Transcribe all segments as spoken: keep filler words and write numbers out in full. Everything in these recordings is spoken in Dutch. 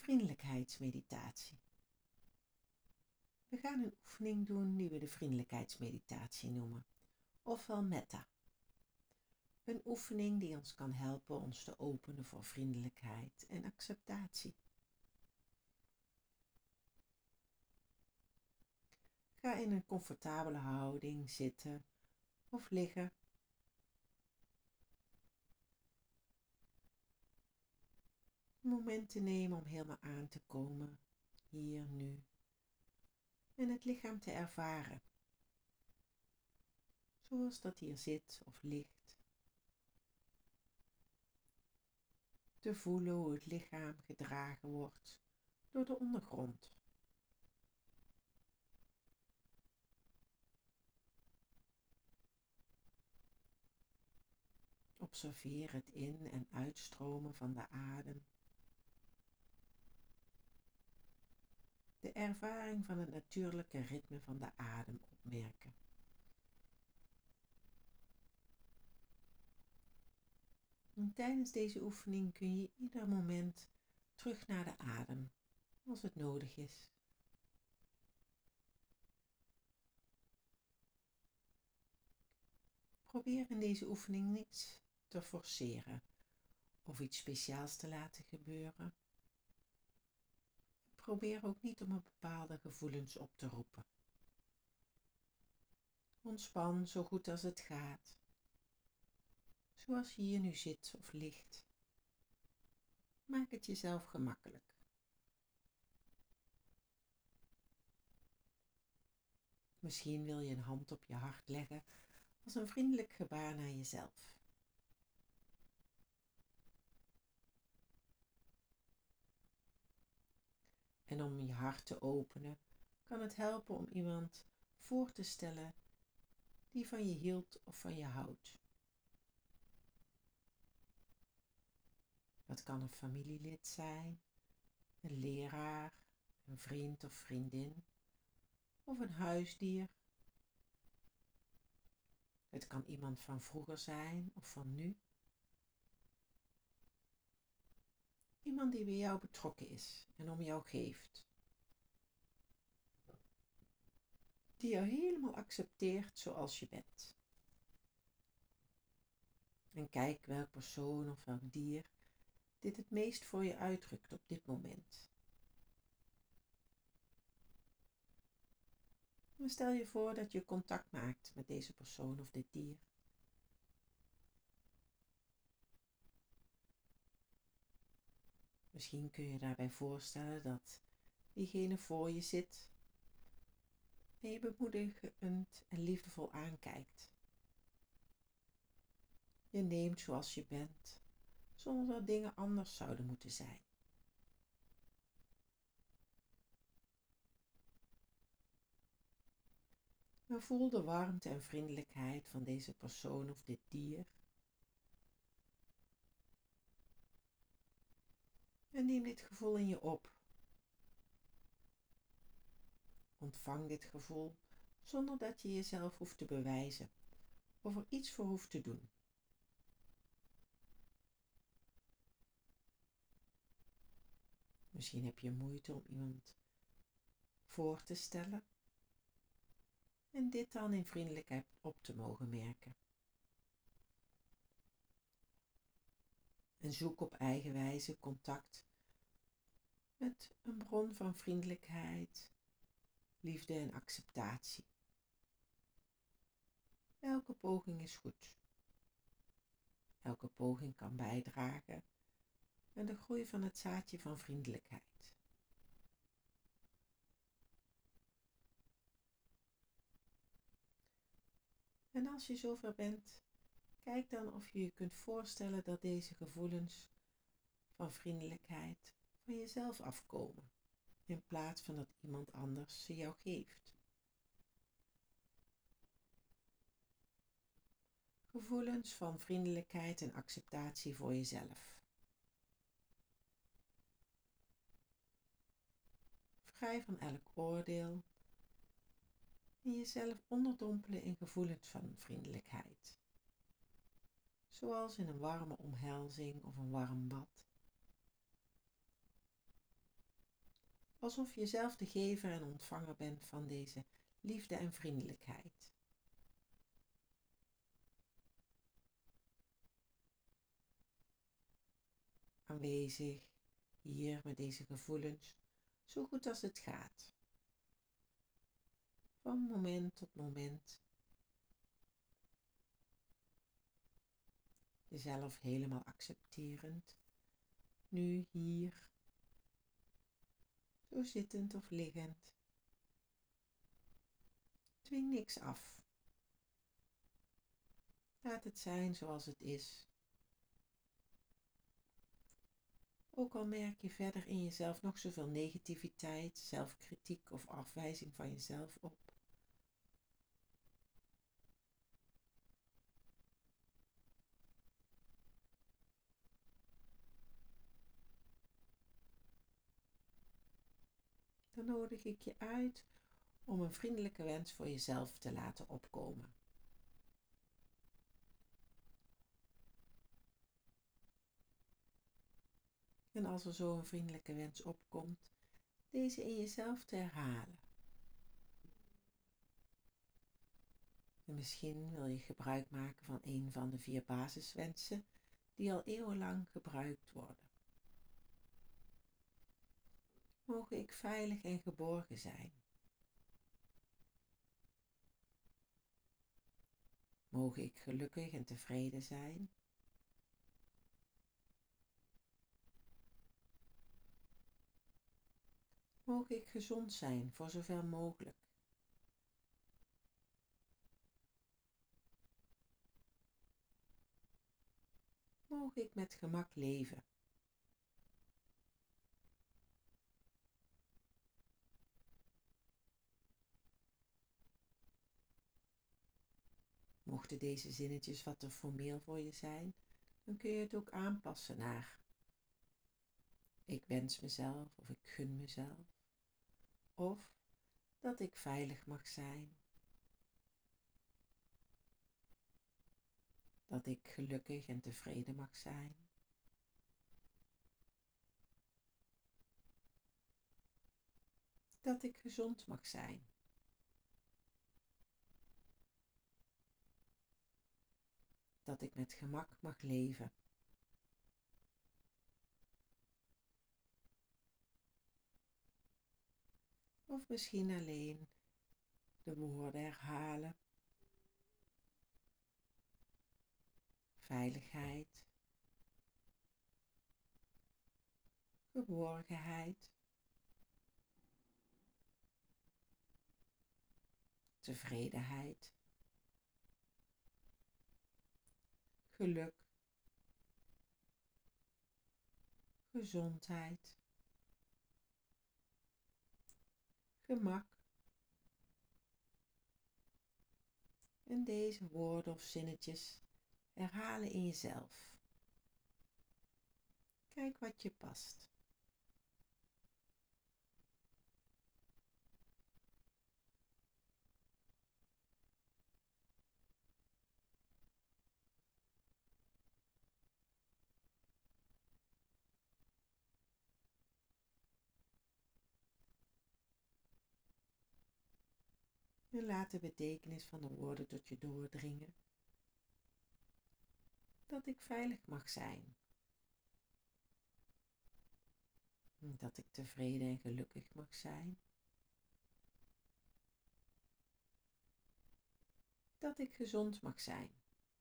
vriendelijkheidsmeditatie. We gaan een oefening doen die we de vriendelijkheidsmeditatie noemen, ofwel metta. Een oefening die ons kan helpen ons te openen voor vriendelijkheid en acceptatie. Ga in een comfortabele houding zitten of liggen. Een moment te nemen om helemaal aan te komen, hier, nu. En het lichaam te ervaren, zoals dat hier zit of ligt. Te voelen hoe het lichaam gedragen wordt door de ondergrond. Observeer het in- en uitstromen van de adem. De ervaring van het natuurlijke ritme van de adem opmerken. En tijdens deze oefening kun je ieder moment terug naar de adem, als het nodig is. Probeer in deze oefening niets te forceren of iets speciaals te laten gebeuren. Probeer ook niet om bepaalde gevoelens op te roepen. Ontspan zo goed als het gaat, zoals je hier nu zit of ligt. Maak het jezelf gemakkelijk. Misschien wil je een hand op je hart leggen als een vriendelijk gebaar naar jezelf. En om je hart te openen, kan het helpen om iemand voor te stellen die van je hield of van je houdt. Dat kan een familielid zijn, een leraar, een vriend of vriendin of een huisdier. Het kan iemand van vroeger zijn of van nu. Iemand die bij jou betrokken is en om jou geeft. Die jou helemaal accepteert zoals je bent. En kijk welk persoon of welk dier dit het meest voor je uitdrukt op dit moment. En stel je voor dat je contact maakt met deze persoon of dit dier. Misschien kun je daarbij voorstellen dat diegene voor je zit en je bemoedigend en liefdevol aankijkt. Je neemt zoals je bent, zonder dat dingen anders zouden moeten zijn. Maar voel de warmte en vriendelijkheid van deze persoon of dit dier. En neem dit gevoel in je op. Ontvang dit gevoel zonder dat je jezelf hoeft te bewijzen of er iets voor hoeft te doen. Misschien heb je moeite om iemand voor te stellen en dit dan in vriendelijkheid op te mogen merken. En zoek op eigen wijze contact met een bron van vriendelijkheid, liefde en acceptatie. Elke poging is goed. Elke poging kan bijdragen aan de groei van het zaadje van vriendelijkheid. En als je zover bent, kijk dan of je je kunt voorstellen dat deze gevoelens van vriendelijkheid van jezelf afkomen, in plaats van dat iemand anders ze jou geeft. Gevoelens van vriendelijkheid en acceptatie voor jezelf. Vrij van elk oordeel en jezelf onderdompelen in gevoelens van vriendelijkheid. Zoals in een warme omhelzing of een warm bad. alsof je zelf de gever en ontvanger bent van deze liefde en vriendelijkheid. Aanwezig hier met deze gevoelens, zo goed als het gaat. Van moment tot moment. Jezelf helemaal accepterend. Nu hier. Zo zittend of liggend. Dwing niks af. Laat het zijn zoals het is. Ook al merk je verder in jezelf nog zoveel negativiteit, zelfkritiek of afwijzing van jezelf op. Dan nodig ik je uit om een vriendelijke wens voor jezelf te laten opkomen. En als er zo een vriendelijke wens opkomt, deze in jezelf te herhalen. En misschien wil je gebruik maken van een van de vier basiswensen die al eeuwenlang gebruikt worden. Mogen ik veilig en geborgen zijn. Mogen ik gelukkig en tevreden zijn. Mogen ik gezond zijn voor zover mogelijk. Mogen ik met gemak leven. Mochten deze zinnetjes wat te formeel voor je zijn, dan kun je het ook aanpassen naar ik wens mezelf of ik gun mezelf. Of dat ik veilig mag zijn. Dat ik gelukkig en tevreden mag zijn. Dat ik gezond mag zijn. Dat ik met gemak mag leven. Of misschien alleen de woorden herhalen. Veiligheid. Geborgenheid. Tevredenheid. Geluk. Gezondheid. Gemak. En deze woorden of zinnetjes herhalen in jezelf. Kijk wat je past. En laat de betekenis van de woorden tot je doordringen. Dat ik veilig mag zijn. Dat ik tevreden en gelukkig mag zijn. Dat ik gezond mag zijn.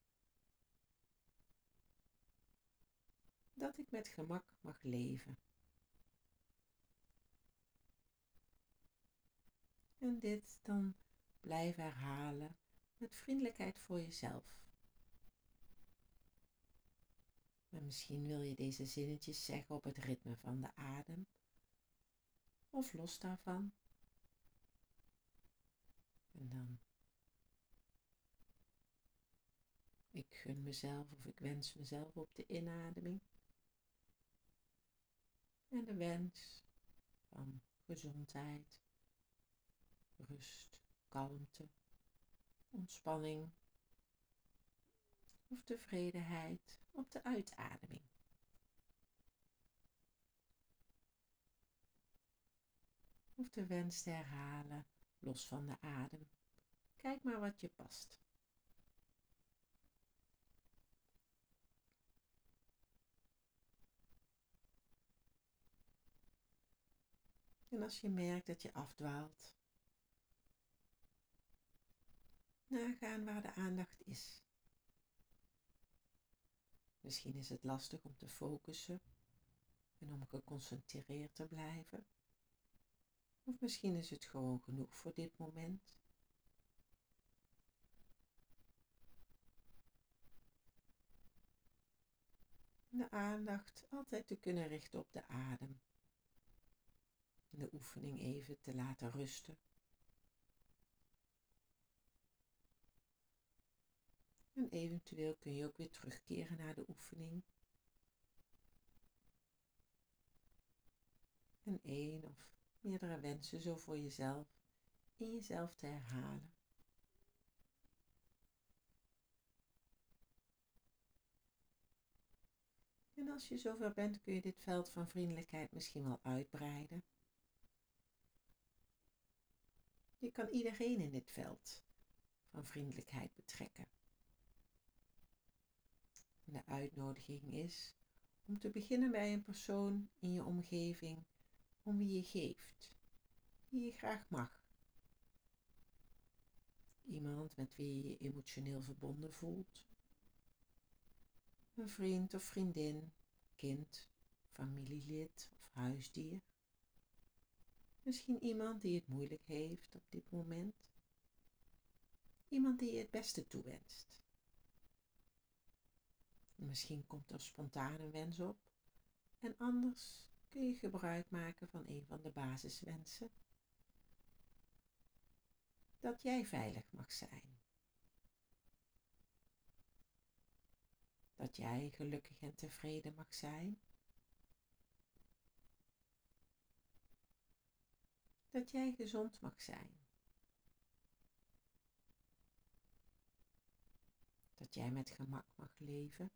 Dat ik met gemak mag leven. En dit dan blijven herhalen met vriendelijkheid voor jezelf. En misschien wil je deze zinnetjes zeggen op het ritme van de adem. Of los daarvan. En dan. Ik gun mezelf of ik wens mezelf op de inademing. En de wens van gezondheid, rust, kalmte, ontspanning of tevredenheid op de uitademing. hoeft de wens te herhalen, los van de adem. Kijk maar wat je past. En als je merkt dat je afdwaalt, nagaan waar de aandacht is. Misschien is het lastig om te focussen en om geconcentreerd te blijven. Of misschien is het gewoon genoeg voor dit moment. De aandacht altijd te kunnen richten op de adem. En de oefening even te laten rusten. En eventueel kun je ook weer terugkeren naar de oefening. En één of meerdere wensen zo voor jezelf in jezelf te herhalen. En als je zover bent kun je dit veld van vriendelijkheid misschien wel uitbreiden. Je kan iedereen in dit veld van vriendelijkheid betrekken. En de uitnodiging is om te beginnen bij een persoon in je omgeving om wie je geeft, die je graag mag. Iemand met wie je je emotioneel verbonden voelt. Een vriend of vriendin, kind, familielid of huisdier. Misschien iemand die het moeilijk heeft op dit moment. Iemand die je het beste toewenst. Misschien komt er spontaan een wens op en anders kun je gebruik maken van een van de basiswensen. Dat jij veilig mag zijn. Dat jij gelukkig en tevreden mag zijn. Dat jij gezond mag zijn. Dat jij met gemak mag leven.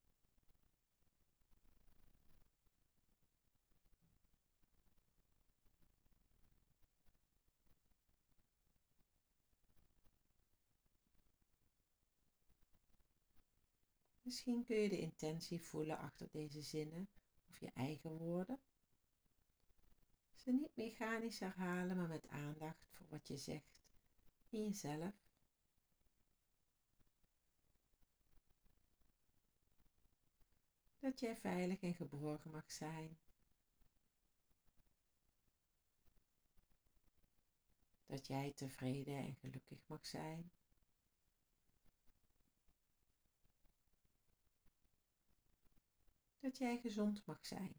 Misschien kun je de intentie voelen achter deze zinnen of je eigen woorden. Ze niet mechanisch herhalen, maar met aandacht voor wat je zegt in jezelf. Dat jij veilig en geborgen mag zijn. Dat jij tevreden en gelukkig mag zijn. Dat jij gezond mag zijn.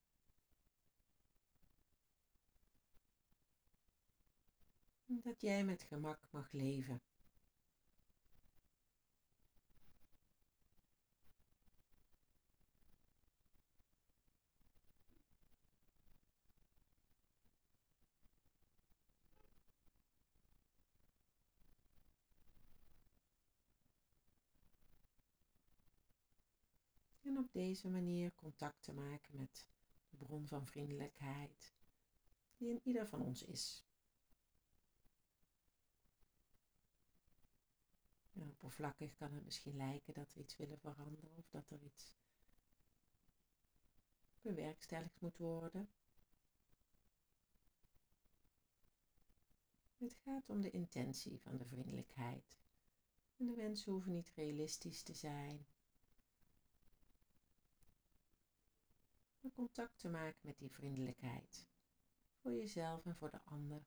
Dat jij met gemak mag leven. En op deze manier contact te maken met de bron van vriendelijkheid die in ieder van ons is. En oppervlakkig kan het misschien lijken dat we iets willen veranderen of dat er iets bewerkstelligd moet worden. Het gaat om de intentie van de vriendelijkheid. En de wensen hoeven niet realistisch te zijn. Maar contact te maken met die vriendelijkheid. Voor jezelf en voor de ander.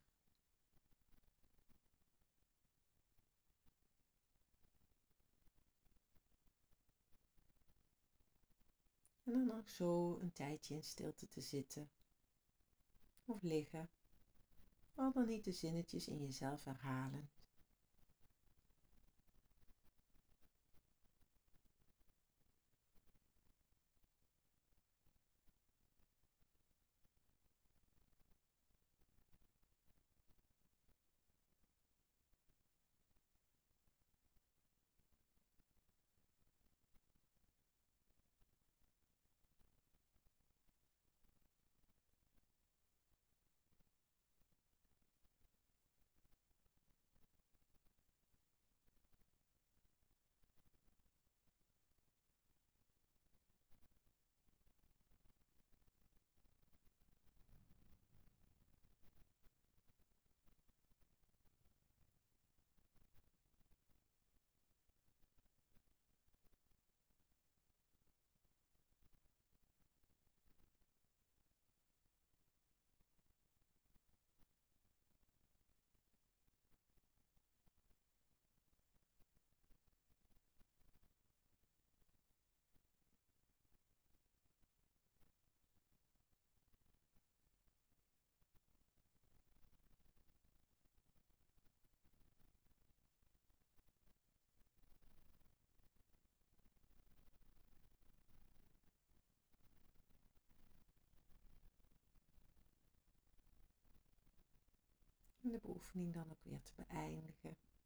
En dan nog zo een tijdje in stilte te zitten. Of liggen. Al dan niet de zinnetjes in jezelf herhalen. En de beoefening dan ook weer te beëindigen.